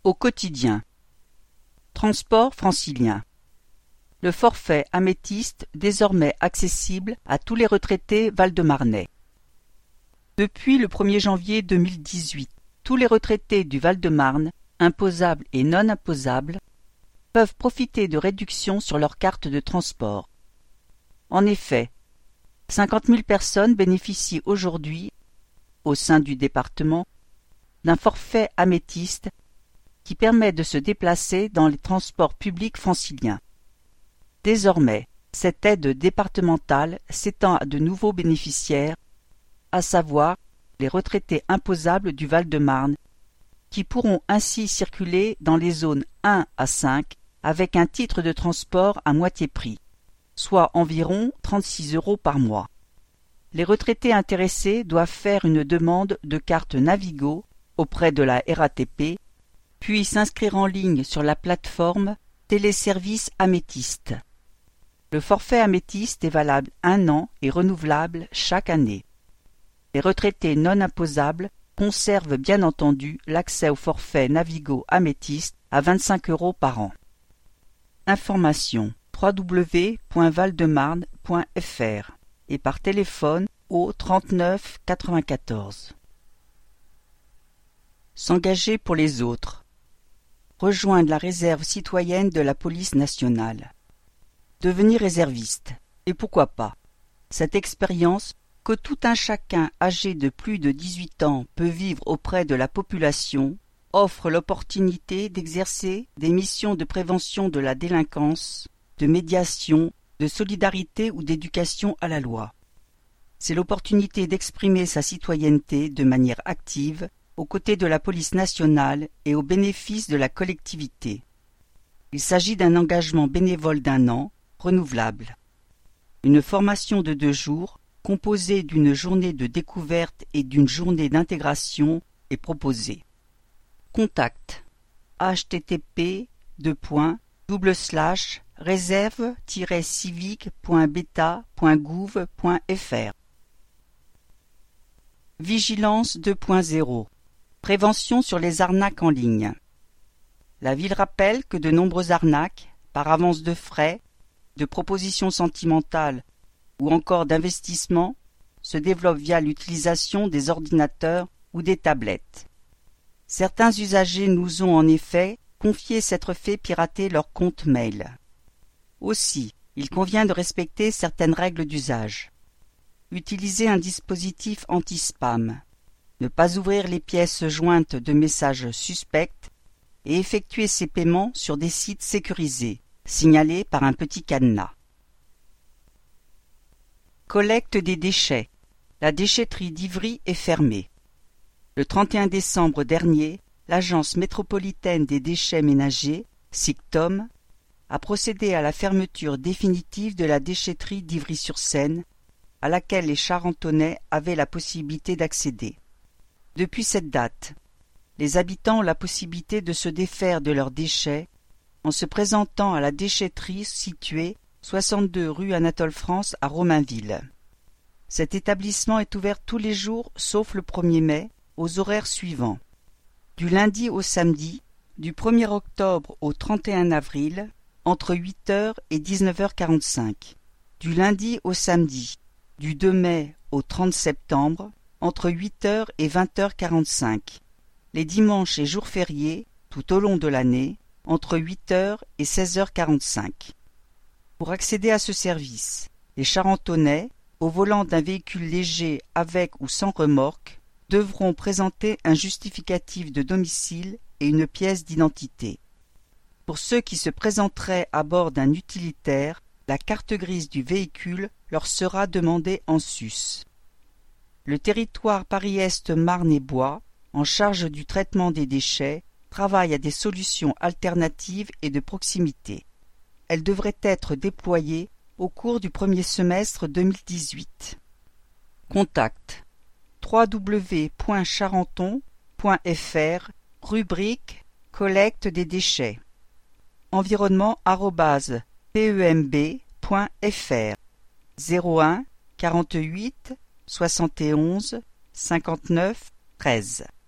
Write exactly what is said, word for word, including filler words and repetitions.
Au quotidien. Transport francilien. Le forfait améthyste désormais accessible à tous les retraités val-de-marnais. Depuis le premier janvier deux mille dix-huit, tous les retraités du Val-de-Marne, imposables et non imposables, peuvent profiter de réductions sur leur carte de transport. En effet, cinquante mille personnes bénéficient aujourd'hui, au sein du département, d'un forfait améthyste qui permet de se déplacer dans les transports publics franciliens. Désormais, cette aide départementale s'étend à de nouveaux bénéficiaires, à savoir les retraités imposables du Val-de-Marne, qui pourront ainsi circuler dans les zones un à cinq avec un titre de transport à moitié prix, soit environ trente-six euros par mois. Les retraités intéressés doivent faire une demande de carte Navigo auprès de la R A T P, puis s'inscrire en ligne sur la plateforme Téléservice Améthyste. Le forfait améthyste est valable un an et renouvelable chaque année. Les retraités non imposables conservent bien entendu l'accès au forfait Navigo Améthyste à vingt-cinq euros par an. Information w w w point valdemarne point f r et par téléphone au trente-neuf quatre-vingt-quatorze. S'engager pour les autres. Rejoindre la réserve citoyenne de la police nationale. Devenir réserviste. Et pourquoi pas? Cette expérience que tout un chacun âgé de plus de dix-huit ans peut vivre auprès de la population offre l'opportunité d'exercer des missions de prévention de la délinquance, de médiation, de solidarité ou d'éducation à la loi. C'est l'opportunité d'exprimer sa citoyenneté de manière active aux côtés de la police nationale et au bénéfice de la collectivité. Il s'agit d'un engagement bénévole d'un an, renouvelable. Une formation de deux jours, composée d'une journée de découverte et d'une journée d'intégration, est proposée. Contact h t t p deux points double slash réserve tiret civique point beta point gouv point f r. Vigilance deux point zéro. Prévention sur les arnaques en ligne. La ville rappelle que de nombreuses arnaques, par avance de frais, de propositions sentimentales ou encore d'investissements, se développent via l'utilisation des ordinateurs ou des tablettes. Certains usagers nous ont en effet confié s'être fait pirater leur compte mail. Aussi, il convient de respecter certaines règles d'usage. Utiliser un dispositif anti-spam. Ne pas ouvrir les pièces jointes de messages suspects et effectuer ses paiements sur des sites sécurisés, signalés par un petit cadenas. Collecte des déchets. La déchetterie d'Ivry est fermée. Le trente et un décembre dernier, l'Agence métropolitaine des déchets ménagers, SICTOM, a procédé à la fermeture définitive de la déchetterie d'Ivry-sur-Seine, à laquelle les Charentonais avaient la possibilité d'accéder. Depuis cette date, les habitants ont la possibilité de se défaire de leurs déchets en se présentant à la déchetterie située soixante-deux rue Anatole France à Romainville. Cet établissement est ouvert tous les jours sauf le premier mai, aux horaires suivants. Du lundi au samedi, du premier octobre au trente et un avril, entre huit heures et dix-neuf heures quarante-cinq. Du lundi au samedi, du deux mai au trente septembre, entre huit heures et vingt heures quarante-cinq. Les dimanches et jours fériés, tout au long de l'année, entre huit heures et seize heures quarante-cinq. Pour accéder à ce service, les Charentonais, au volant d'un véhicule léger avec ou sans remorque, devront présenter un justificatif de domicile et une pièce d'identité. Pour ceux qui se présenteraient à bord d'un utilitaire, la carte grise du véhicule leur sera demandée en sus. Le territoire Paris-Est Marne et Bois, en charge du traitement des déchets, travaille à des solutions alternatives et de proximité. Elles devraient être déployées au cours du premier semestre deux mille dix-huit. Contact w w w point charenton point f r, rubrique collecte des déchets. Environnement arobase pemb point f r. zéro un quarante-huit soixante et onze cinquante-neuf treize.